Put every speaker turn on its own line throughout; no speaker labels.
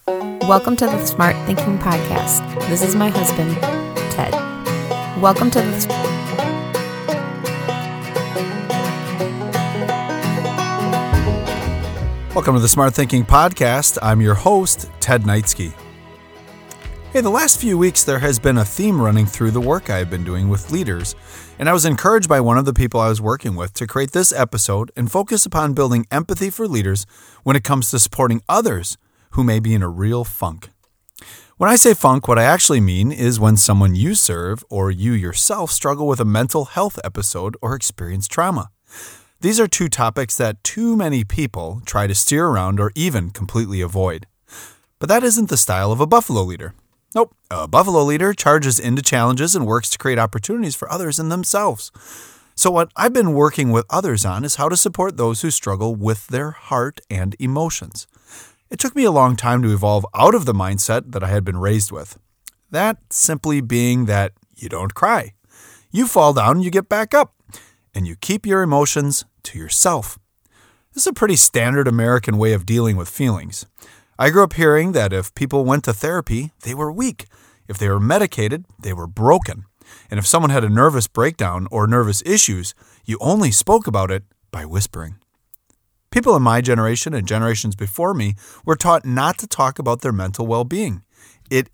Welcome to the Smart Thinking Podcast. This is my husband, Ted. Welcome to the...
Welcome to the Smart Thinking Podcast. I'm your host, Ted Knightsky. Hey, the last few weeks there has been a theme running through the work I've been doing with leaders, and I was encouraged by one of the people I was working with to create this episode and focus upon building empathy for leaders when it comes to supporting others who may be in a real funk. When I say funk, what I actually mean is when someone you serve or you yourself struggle with a mental health episode or experience trauma. These are two topics that too many people try to steer around or even completely avoid. But that isn't the style of a Buffalo leader. Nope, a Buffalo leader charges into challenges and works to create opportunities for others and themselves. So what I've been working with others on is how to support those who struggle with their heart and emotions. It took me a long time to evolve out of the mindset that I had been raised with. That simply being that you don't cry. You fall down, you get back up, and you keep your emotions to yourself. This is a pretty standard American way of dealing with feelings. I grew up hearing that if people went to therapy, they were weak. If they were medicated, they were broken. And if someone had a nervous breakdown or nervous issues, you only spoke about it by whispering. People in my generation and generations before me were taught not to talk about their mental well-being. It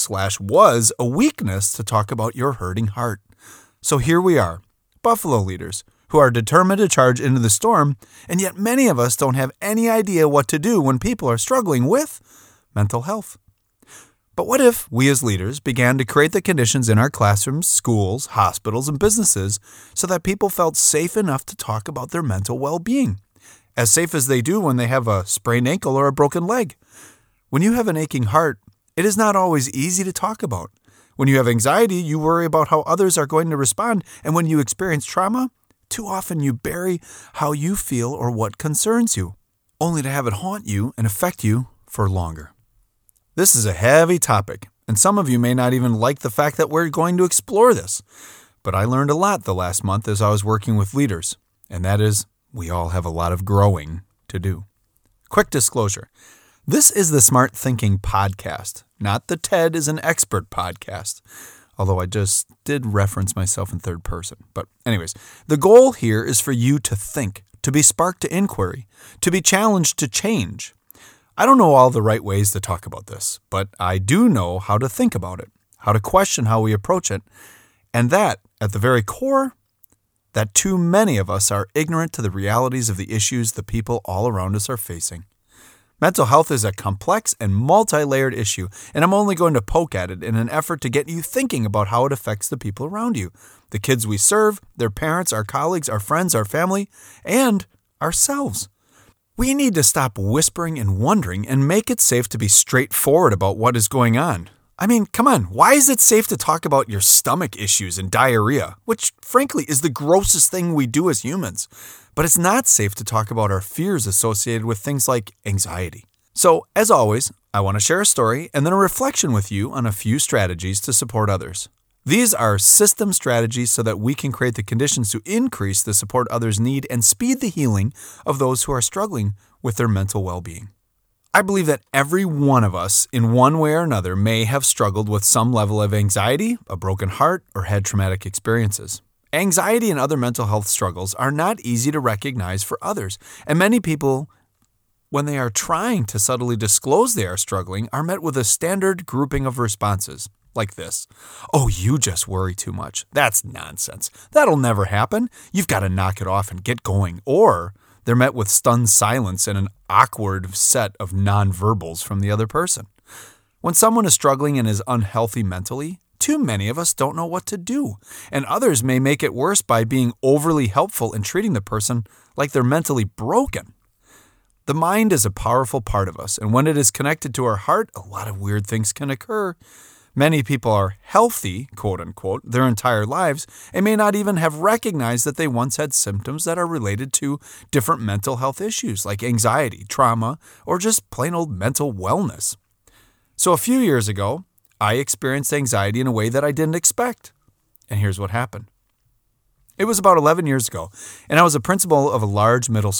was a weakness to talk about your hurting heart. So here we are, Buffalo leaders, who are determined to charge into the storm, and yet many of us don't have any idea what to do when people are struggling with mental health. But what if we as leaders began to create the conditions in our classrooms, schools, hospitals, and businesses so that people felt safe enough to talk about their mental well-being? As safe as they do when they have a sprained ankle or a broken leg. When you have an aching heart, it is not always easy to talk about. When you have anxiety, you worry about how others are going to respond, and when you experience trauma, too often you bury how you feel or what concerns you, only to have it haunt you and affect you for longer. This is a heavy topic, and some of you may not even like the fact that we're going to explore this. But I learned a lot the last month as I was working with leaders, and that is, we all have a lot of growing to do. Quick disclosure. This is the Smart Thinking Podcast, not the Ted is an Expert podcast, although I just did reference myself in third person. But anyways, the goal here is for you to think, to be sparked to inquiry, to be challenged to change. I don't know all the right ways to talk about this, but I do know how to think about it, how to question how we approach it, and that, at the very core, that too many of us are ignorant to the realities of the issues the people all around us are facing. Mental health is a complex and multi-layered issue, and I'm only going to poke at it in an effort to get you thinking about how it affects the people around you, the kids we serve, their parents, our colleagues, our friends, our family, and ourselves. We need to stop whispering and wondering and make it safe to be straightforward about what is going on. I mean, come on, why is it safe to talk about your stomach issues and diarrhea, which frankly is the grossest thing we do as humans? But it's not safe to talk about our fears associated with things like anxiety. So, as always, I want to share a story and then a reflection with you on a few strategies to support others. These are system strategies so that we can create the conditions to increase the support others need and speed the healing of those who are struggling with their mental well-being. I believe that every one of us, in one way or another, may have struggled with some level of anxiety, a broken heart, or had traumatic experiences. Anxiety and other mental health struggles are not easy to recognize for others, and many people, when they are trying to subtly disclose they are struggling, are met with a standard grouping of responses, like this. Oh, you just worry too much. That's nonsense. That'll never happen. You've got to knock it off and get going. Or they're met with stunned silence and an awkward set of nonverbals from the other person. When someone is struggling and is unhealthy mentally, too many of us don't know what to do, and others may make it worse by being overly helpful and treating the person like they're mentally broken. The mind is a powerful part of us, and when it is connected to our heart, a lot of weird things can occur. Many people are healthy, quote unquote, their entire lives and may not even have recognized that they once had symptoms that are related to different mental health issues like anxiety, trauma, or just plain old mental wellness. So a few years ago, I experienced anxiety in a way that I didn't expect. And here's what happened. It was about 11 years ago, and I was a principal of a large middle school.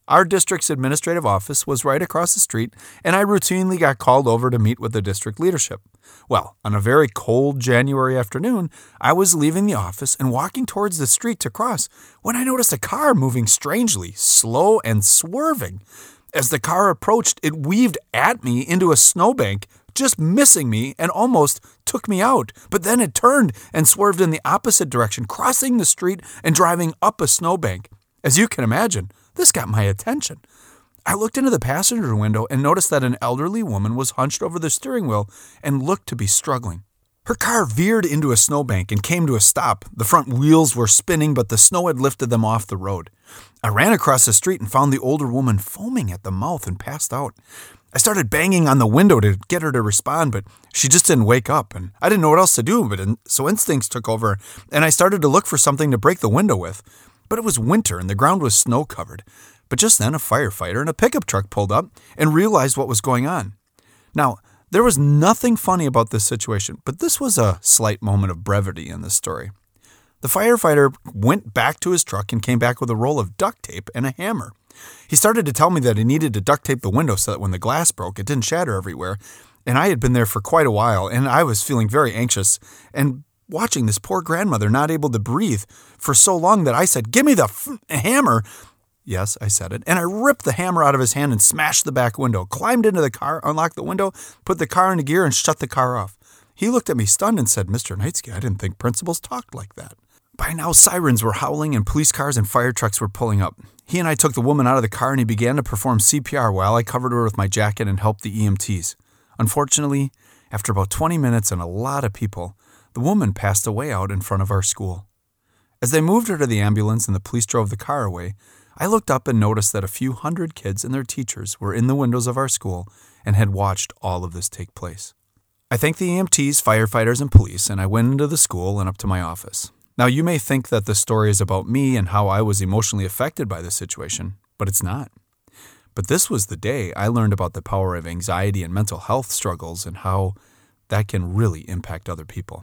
Our district's administrative office was right across the street, and I routinely got called over to meet with the district leadership. Well, on a very cold January afternoon, I was leaving the office and walking towards the street to cross when I noticed a car moving strangely, slow and swerving. As the car approached, it weaved at me into a snowbank, just missing me and almost took me out. But then it turned and swerved in the opposite direction, crossing the street and driving up a snowbank. As you can imagine, this got my attention. I looked into the passenger window and noticed that an elderly woman was hunched over the steering wheel and looked to be struggling. Her car veered into a snowbank and came to a stop. The front wheels were spinning, but the snow had lifted them off the road. I ran across the street and found the older woman foaming at the mouth and passed out. I started banging on the window to get her to respond, but she just didn't wake up, and I didn't know what else to do, so instincts took over, and I started to look for something to break the window with. But it was winter and the ground was snow-covered. But just then a firefighter and a pickup truck pulled up and realized what was going on. Now, there was nothing funny about this situation, but this was a slight moment of brevity in this story. The firefighter went back to his truck and came back with a roll of duct tape and a hammer. He started to tell me that he needed to duct tape the window so that when the glass broke, it didn't shatter everywhere. And I had been there for quite a while, and I was feeling very anxious and watching this poor grandmother not able to breathe for so long that I said, "Give me the hammer." Yes, I said it. And I ripped the hammer out of his hand and smashed the back window, climbed into the car, unlocked the window, put the car into gear, and shut the car off. He looked at me stunned and said, "Mr. Knightsky, I didn't think principals talked like that." By now, sirens were howling and police cars and fire trucks were pulling up. He and I took the woman out of the car and he began to perform CPR while I covered her with my jacket and helped the EMTs. Unfortunately, after about 20 minutes and a lot of people, the woman passed away out in front of our school. As they moved her to the ambulance and the police drove the car away, I looked up and noticed that a few hundred kids and their teachers were in the windows of our school and had watched all of this take place. I thanked the EMTs, firefighters, and police, and I went into the school and up to my office. Now, you may think that the story is about me and how I was emotionally affected by this situation, but it's not. But this was the day I learned about the power of anxiety and mental health struggles and how that can really impact other people.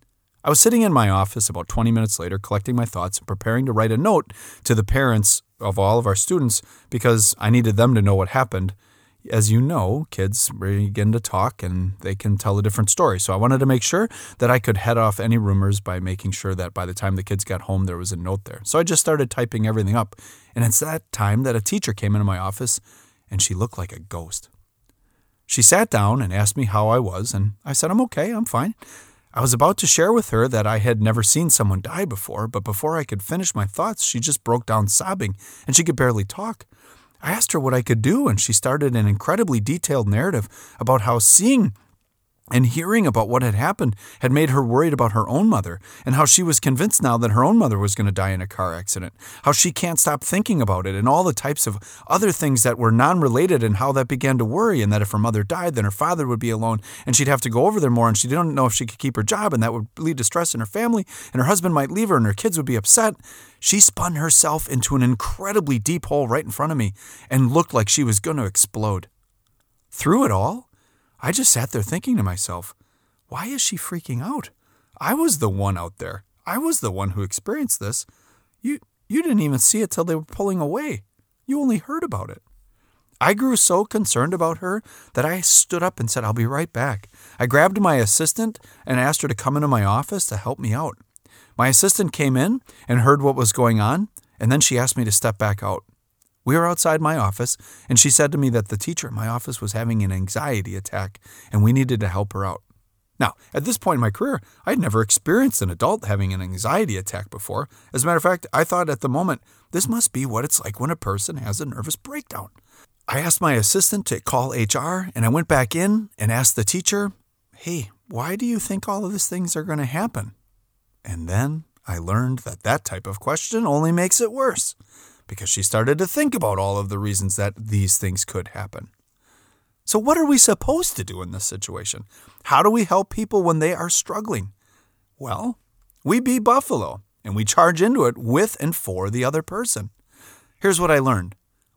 I was sitting in my office about 20 minutes later, collecting my thoughts and preparing to write a note to the parents of all of our students because I needed them to know what happened. As you know, kids begin to talk and they can tell a different story. So I wanted to make sure that I could head off any rumors by making sure that by the time the kids got home, there was a note there. So I just started typing everything up. And it's that time that a teacher came into my office and she looked like a ghost. She sat down and asked me how I was, and I said, "I'm okay, I'm fine." I was about to share with her that I had never seen someone die before, but before I could finish my thoughts, she just broke down sobbing, and she could barely talk. I asked her what I could do, and she started an incredibly detailed narrative about how seeing and hearing about what had happened had made her worried about her own mother, and how she was convinced now that her own mother was going to die in a car accident, how she can't stop thinking about it, and all the types of other things that were non-related, and how that began to worry, and that if her mother died, then her father would be alone, and she'd have to go over there more, and she didn't know if she could keep her job, and that would lead to stress in her family, and her husband might leave her, and her kids would be upset. She spun herself into an incredibly deep hole right in front of me, and looked like she was going to explode. Through it all, I just sat there thinking to myself, why is she freaking out? I was the one out there. I was the one who experienced this. You didn't even see it till they were pulling away. You only heard about it. I grew so concerned about her that I stood up and said, "I'll be right back." I grabbed my assistant and asked her to come into my office to help me out. My assistant came in and heard what was going on, and then she asked me to step back out. We were outside my office, and she said to me that the teacher in my office was having an anxiety attack, and we needed to help her out. Now, at this point in my career, I'd never experienced an adult having an anxiety attack before. As a matter of fact, I thought at the moment, this must be what it's like when a person has a nervous breakdown. I asked my assistant to call HR, and I went back in and asked the teacher, "Hey, why do you think all of these things are going to happen?" And then I learned that that type of question only makes it worse, because she started to think about all of the reasons that these things could happen. So what are we supposed to do in this situation? How do we help people when they are struggling? Well, we be Buffalo, and we charge into it with and for the other person. Here's what I learned.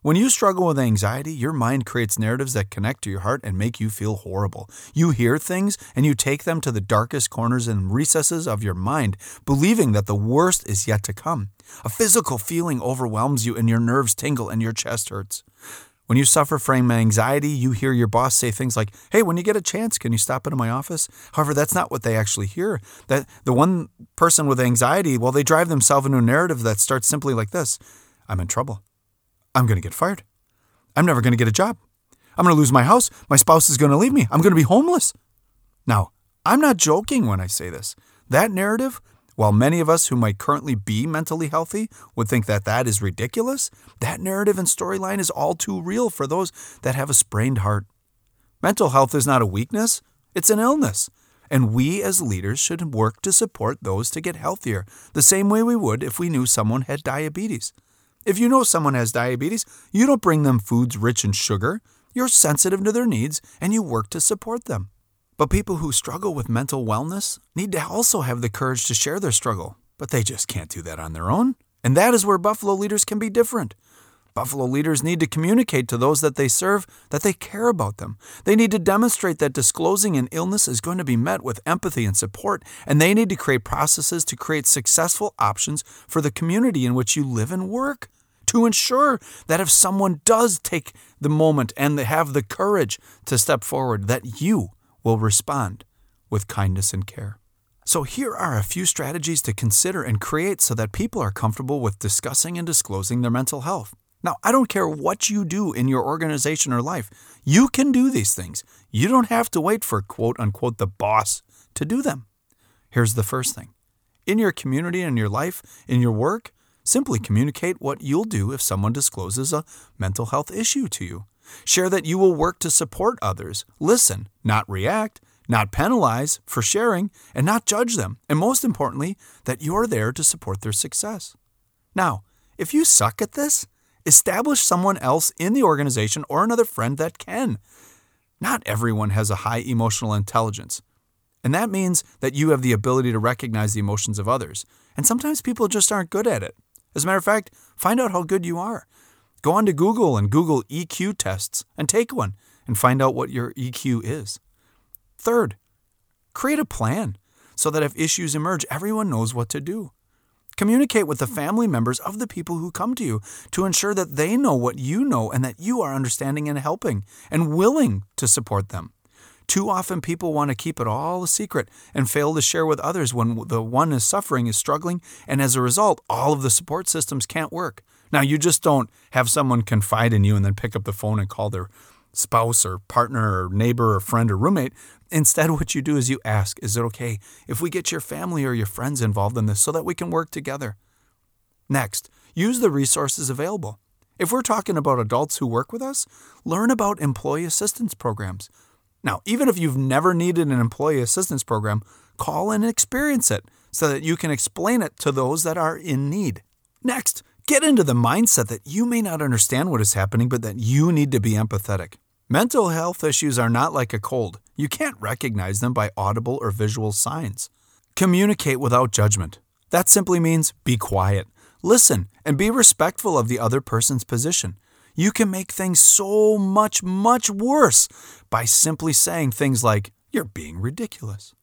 When you struggle with anxiety, your mind creates narratives that connect to your heart and make you feel horrible. You hear things and you take them to the darkest corners and recesses of your mind, believing that the worst is yet to come. A physical feeling overwhelms you and your nerves tingle and your chest hurts. When you suffer from anxiety, you hear your boss say things like, "Hey, when you get a chance, can you stop into my office?" However, that's not what they actually hear. That the one person with anxiety, well, they drive themselves into a narrative that starts simply like this: I'm in trouble. I'm going to get fired. I'm never going to get a job. I'm going to lose my house. My spouse is going to leave me. I'm going to be homeless. Now, I'm not joking when I say this. That narrative, while many of us who might currently be mentally healthy would think that that is ridiculous, that narrative and storyline is all too real for those that have a sprained heart. Mental health is not a weakness, it's an illness. And we as leaders should work to support those to get healthier, the same way we would if we knew someone had diabetes. If you know someone has diabetes, you don't bring them foods rich in sugar. You're sensitive to their needs and you work to support them. But people who struggle with mental wellness need to also have the courage to share their struggle, but they just can't do that on their own. And that is where Buffalo leaders can be different. Buffalo leaders need to communicate to those that they serve that they care about them. They need to demonstrate that disclosing an illness is going to be met with empathy and support, and they need to create processes to create successful options for the community in which you live and work, to ensure that if someone does take the moment and they have the courage to step forward, that you will respond with kindness and care. So here are a few strategies to consider and create so that people are comfortable with discussing and disclosing their mental health. Now, I don't care what you do in your organization or life. You can do these things. You don't have to wait for quote unquote the boss to do them. Here's the first thing. In your community, in your life, in your work, simply communicate what you'll do if someone discloses a mental health issue to you. Share that you will work to support others. Listen, not react, not penalize for sharing, and not judge them. And most importantly, that you're there to support their success. Now, if you suck at this, establish someone else in the organization or another friend that can. Not everyone has a high emotional intelligence. And that means that you have the ability to recognize the emotions of others. And sometimes people just aren't good at it. As a matter of fact, find out how good you are. Go on to Google and Google EQ tests and take one and find out what your EQ is. Third, create a plan so that if issues emerge, everyone knows what to do. Communicate with the family members of the people who come to you to ensure that they know what you know and that you are understanding and helping and willing to support them. Too often people want to keep it all a secret and fail to share with others when the one is suffering is struggling, and as a result, all of the support systems can't work. Now, you just don't have someone confide in you and then pick up the phone and call their spouse or partner or neighbor or friend or roommate. Instead, what you do is you ask, is it okay if we get your family or your friends involved in this so that we can work together? Next, use the resources available. If we're talking about adults who work with us, learn about employee assistance programs. Now, even if you've never needed an employee assistance program, call and experience it so that you can explain it to those that are in need. Next, get into the mindset that you may not understand what is happening, but that you need to be empathetic. Mental health issues are not like a cold. You can't recognize them by audible or visual signs. Communicate without judgment. That simply means be quiet, listen, and be respectful of the other person's position. You can make things so much, much worse by simply saying things like, "You're being ridiculous."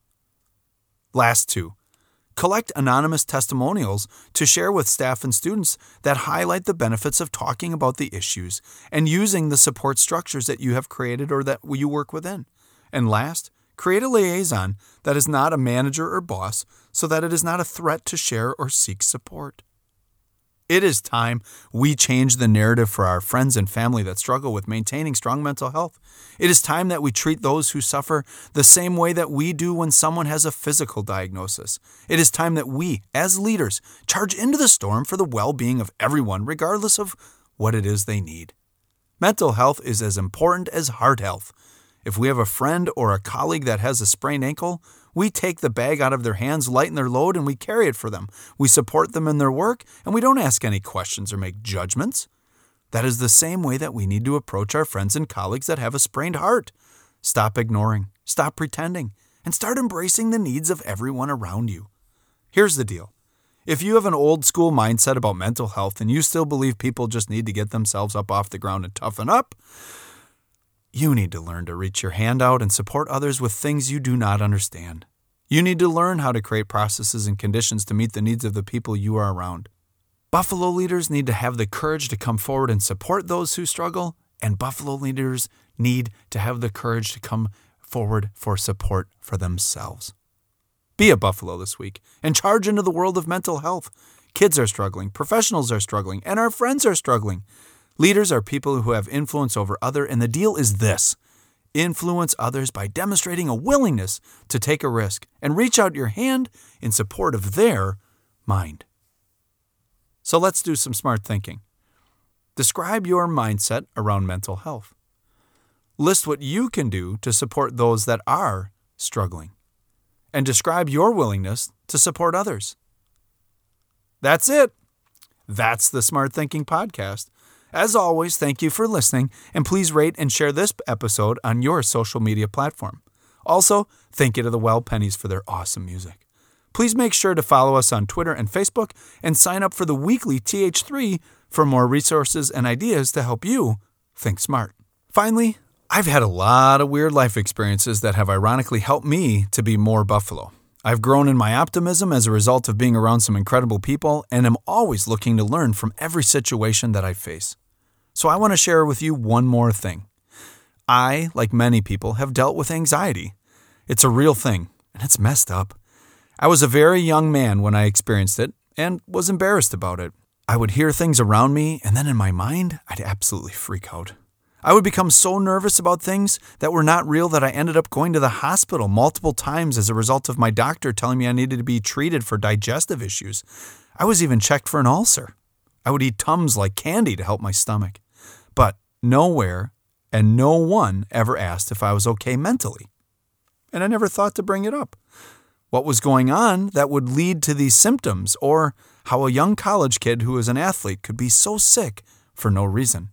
Last two. Collect anonymous testimonials to share with staff and students that highlight the benefits of talking about the issues and using the support structures that you have created or that you work within. And last, create a liaison that is not a manager or boss so that it is not a threat to share or seek support. It is time we change the narrative for our friends and family that struggle with maintaining strong mental health. It is time that we treat those who suffer the same way that we do when someone has a physical diagnosis. It is time that we, as leaders, charge into the storm for the well-being of everyone, regardless of what it is they need. Mental health is as important as heart health. If we have a friend or a colleague that has a sprained ankle, we take the bag out of their hands, lighten their load, and we carry it for them. We support them in their work, and we don't ask any questions or make judgments. That is the same way that we need to approach our friends and colleagues that have a sprained heart. Stop ignoring, stop pretending, and start embracing the needs of everyone around you. Here's the deal. If you have an old school mindset about mental health and you still believe people just need to get themselves up off the ground and toughen up, you need to learn to reach your hand out and support others with things you do not understand. You need to learn how to create processes and conditions to meet the needs of the people you are around. Buffalo leaders need to have the courage to come forward and support those who struggle, and Buffalo leaders need to have the courage to come forward for support for themselves. Be a Buffalo this week and charge into the world of mental health. Kids are struggling, professionals are struggling, and our friends are struggling. Leaders are people who have influence over others, and the deal is this: influence others by demonstrating a willingness to take a risk and reach out your hand in support of their mind. So let's do some smart thinking. Describe your mindset around mental health. List what you can do to support those that are struggling. And describe your willingness to support others. That's it. That's the Smart Thinking Podcast. As always, thank you for listening, and please rate and share this episode on your social media platform. Also, thank you to the Well Pennies for their awesome music. Please make sure to follow us on Twitter and Facebook and sign up for the weekly TH3 for more resources and ideas to help you think smart. Finally, I've had a lot of weird life experiences that have ironically helped me to be more Buffalo. I've grown in my optimism as a result of being around some incredible people, and am always looking to learn from every situation that I face. So I want to share with you one more thing. I, like many people, have dealt with anxiety. It's a real thing, and it's messed up. I was a very young man when I experienced it, and was embarrassed about it. I would hear things around me, and then in my mind, I'd absolutely freak out. I would become so nervous about things that were not real that I ended up going to the hospital multiple times as a result of my doctor telling me I needed to be treated for digestive issues. I was even checked for an ulcer. I would eat Tums like candy to help my stomach. But nowhere and no one ever asked if I was okay mentally. And I never thought to bring it up. What was going on that would lead to these symptoms, or how a young college kid who was an athlete could be so sick for no reason.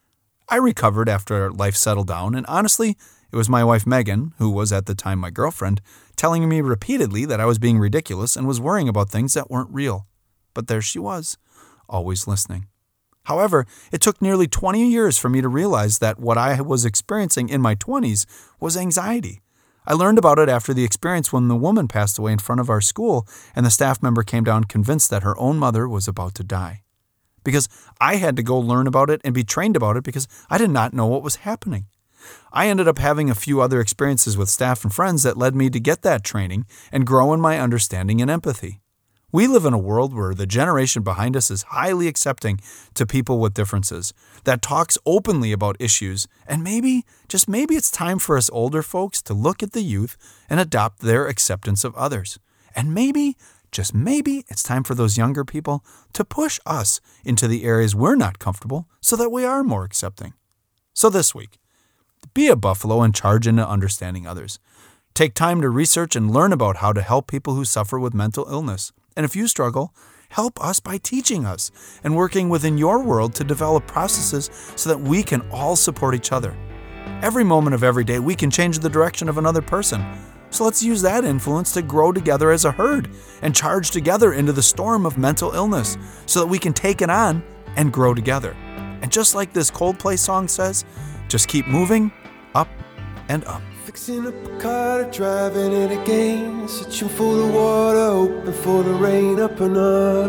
I recovered after life settled down, and honestly, it was my wife Megan, who was at the time my girlfriend, telling me repeatedly that I was being ridiculous and was worrying about things that weren't real. But there she was, always listening. However, it took nearly 20 years for me to realize that what I was experiencing in my 20s was anxiety. I learned about it after the experience when the woman passed away in front of our school, and the staff member came down convinced that her own mother was about to die. Because I had to go learn about it and be trained about it because I did not know what was happening. I ended up having a few other experiences with staff and friends that led me to get that training and grow in my understanding and empathy. We live in a world where the generation behind us is highly accepting to people with differences, that talks openly about issues, and maybe, just maybe it's time for us older folks to look at the youth and adopt their acceptance of others. And maybe, just maybe, it's time for those younger people to push us into the areas we're not comfortable so that we are more accepting. So this week, be a Buffalo and charge into understanding others. Take time to research and learn about how to help people who suffer with mental illness. And if you struggle, help us by teaching us and working within your world to develop processes so that we can all support each other. Every moment of every day, we can change the direction of another person. So let's use that influence to grow together as a herd and charge together into the storm of mental illness so that we can take it on and grow together. And just like this Coldplay song says, just keep moving up and up.
Fixing up a car, driving it again, searching for the water, hoping for the rain, up and up,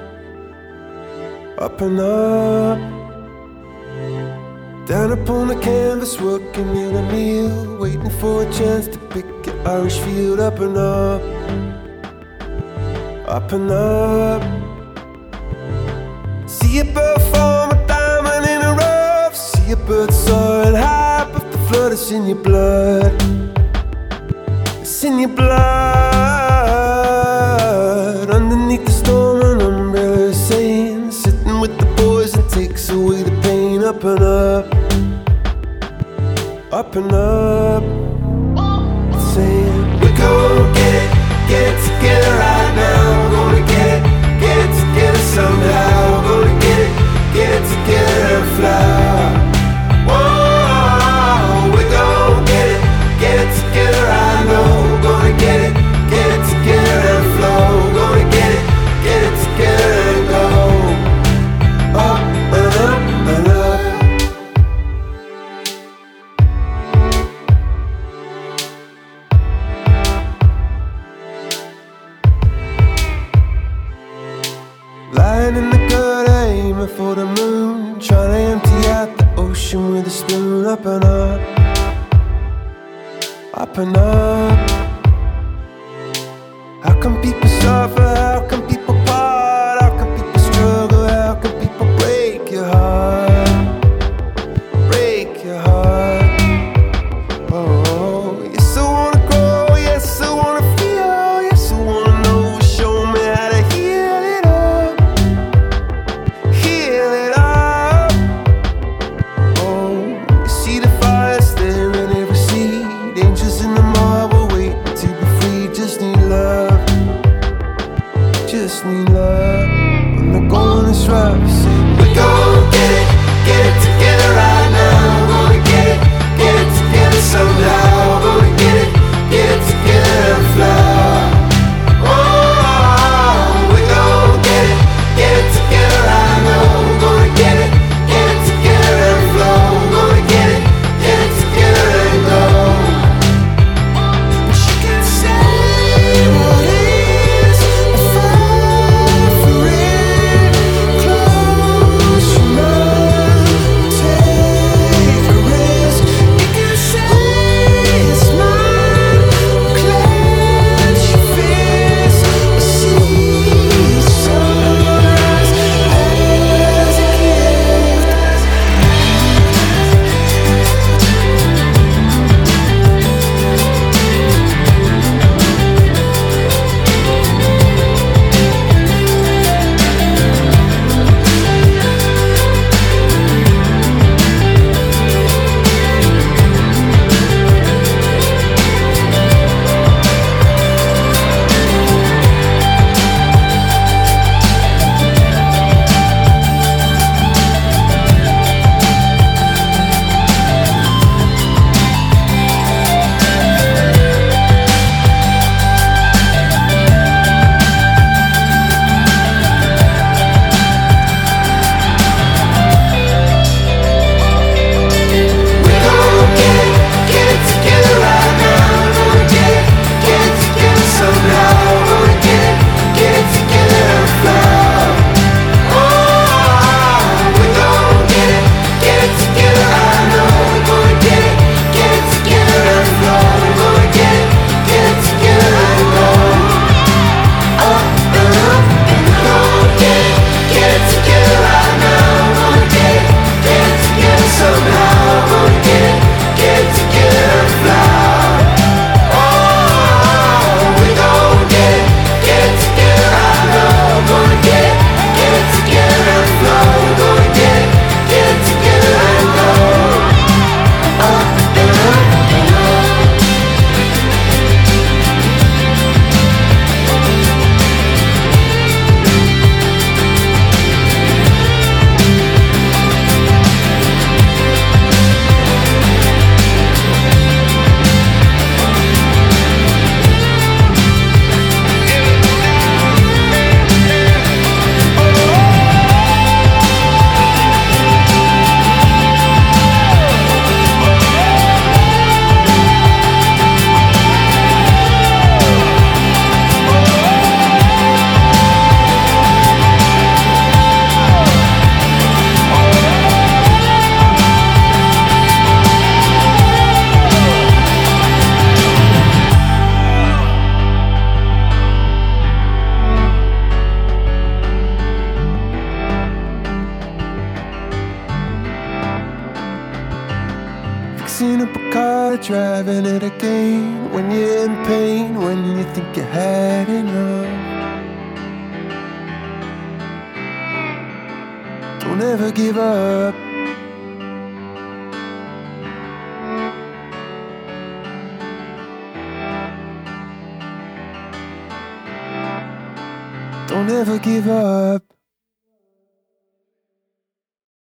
up and up. Down upon the canvas, working meal to meal, waiting for a chance to pick an Irish field, up and up, up and up. See a bird form a diamond in a rough, see a bird soaring high, but the flood is in your blood. It's in your blood. Underneath the storm, an umbrella is saying, sitting with the boys and takes away the pain, up and up, up and up. Saying, we're gonna get it together right now. We're gonna get it together somehow. We're gonna get it together and fly. Whoa, we're gonna get it together, I know. We're gonna get it together and flow. We're gonna get it swimming for the moon, trying to empty out the ocean with a spoon. Up and up, up and up. How come people suffer? How come people part? How come people struggle? How come people break your heart? Break your heart. Oh, yes, I wanna grow. Yes, I wanna feel. Yes, I wanna know. Show me how to heal it up. Heal it up. Oh, you see the fires there in every seed. Angels in the marble waiting to be free. Just need love. Just need love. When the going is rough, say we gon' get it together right now. We're gonna get it together somehow. We're gonna get it together and fly. Oh, we gon' get it together right now. We're gonna get it together and flow. We're gonna get it together and go. But you can say what is a fight for it. Close your eyes, take a risk. You can say it's mine. Clench your fist. See the sunrise as it gives. Fixing up a car, driving it again. When you're in pain, when you think you had enough. Don't ever give up. Don't ever give up.